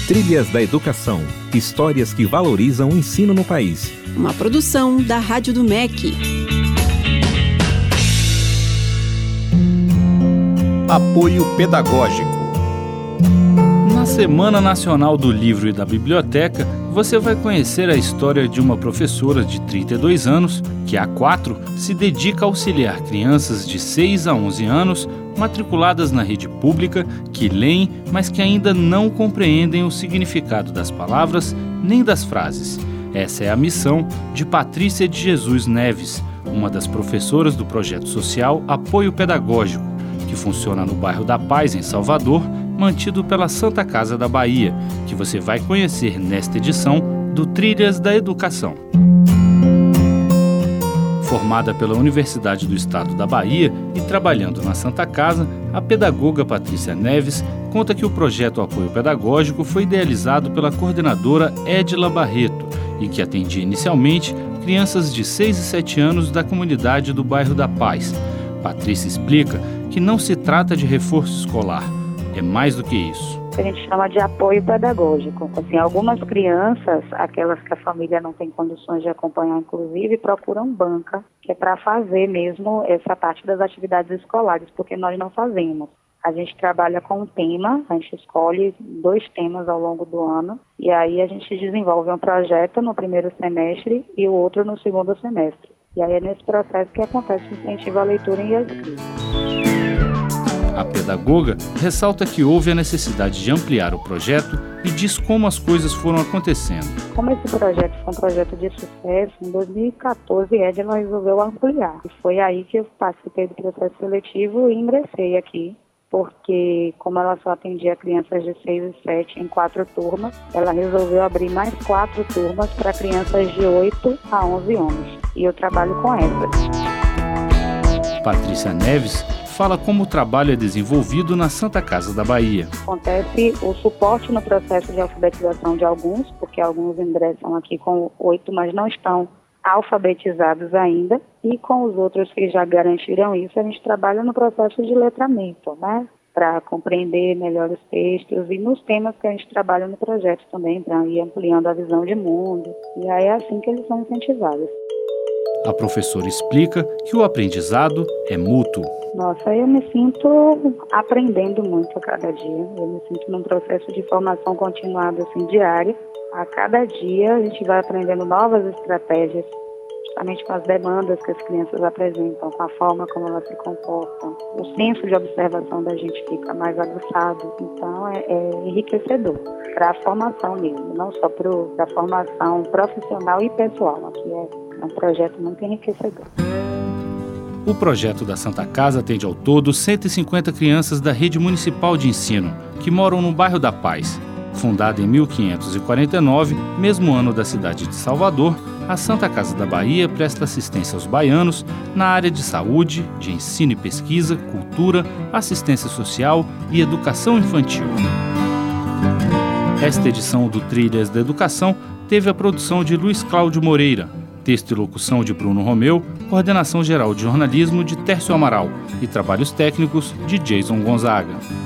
Trilhas da Educação. Histórias que valorizam o ensino no país. Uma produção da Rádio do MEC. Apoio pedagógico. Na Semana Nacional do Livro e da Biblioteca, você vai conhecer a história de uma professora de 32 anos que há 4 se dedica a auxiliar crianças de 6 a 11 anos matriculadas na rede pública que leem, mas que ainda não compreendem o significado das palavras nem das frases. Essa é a missão de Patrícia de Jesus Neves, uma das professoras do projeto social Apoio Pedagógico, que funciona no bairro da Paz, em Salvador, mantido pela Santa Casa da Bahia, que você vai conhecer nesta edição do Trilhas da Educação. Formada pela Universidade do Estado da Bahia e trabalhando na Santa Casa, a pedagoga Patrícia Neves conta que o projeto Apoio Pedagógico foi idealizado pela coordenadora Edila Barreto e que atendia inicialmente crianças de 6 e 7 anos da comunidade do bairro da Paz. Patrícia explica que não se trata de reforço escolar, é mais do que isso. A gente chama de apoio pedagógico. Assim, algumas crianças, aquelas que a família não tem condições de acompanhar, inclusive, procuram banca, que é para fazer mesmo essa parte das atividades escolares, porque nós não fazemos. A gente trabalha com um tema, a gente escolhe 2 temas ao longo do ano, e aí a gente desenvolve um projeto no primeiro semestre e o outro no segundo semestre. E aí é nesse processo que acontece o incentivo à leitura e à escrita. A pedagoga ressalta que houve a necessidade de ampliar o projeto e diz como as coisas foram acontecendo. Como esse projeto foi um projeto de sucesso, em 2014 Edila resolveu ampliar. E foi aí que eu participei do processo seletivo e ingressei aqui, porque como ela só atendia crianças de 6 e 7 em 4 turmas, ela resolveu abrir mais 4 turmas para crianças de 8 a 11 anos. E eu trabalho com essas. Patrícia Neves fala como o trabalho é desenvolvido na Santa Casa da Bahia. Acontece o suporte no processo de alfabetização de alguns, porque alguns ingressam aqui com 8, mas não estão alfabetizados ainda, e com os outros que já garantiram isso, a gente trabalha no processo de letramento, né? Para compreender melhor os textos e nos temas que a gente trabalha no projeto também, para ir ampliando a visão de mundo. E aí é assim que eles são incentivados. A professora explica que o aprendizado é mútuo. Nossa, eu me sinto aprendendo muito a cada dia. Eu me sinto num processo de formação continuada, assim, diária. A cada dia a gente vai aprendendo novas estratégias, justamente com as demandas que as crianças apresentam, com a forma como elas se comportam. O senso de observação da gente fica mais aguçado. Então, é enriquecedor para a formação mesmo, não só para a formação profissional e pessoal. Aqui é um projeto muito enriquecedor. O projeto da Santa Casa atende ao todo 150 crianças da rede municipal de ensino, que moram no bairro da Paz. Fundada em 1549, mesmo ano da cidade de Salvador, a Santa Casa da Bahia presta assistência aos baianos na área de saúde, de ensino e pesquisa, cultura, assistência social e educação infantil. Esta edição do Trilhas da Educação teve a produção de Luiz Cláudio Moreira, texto e locução de Bruno Romeu, coordenação geral de jornalismo de Tércio Amaral e trabalhos técnicos de Jason Gonzaga.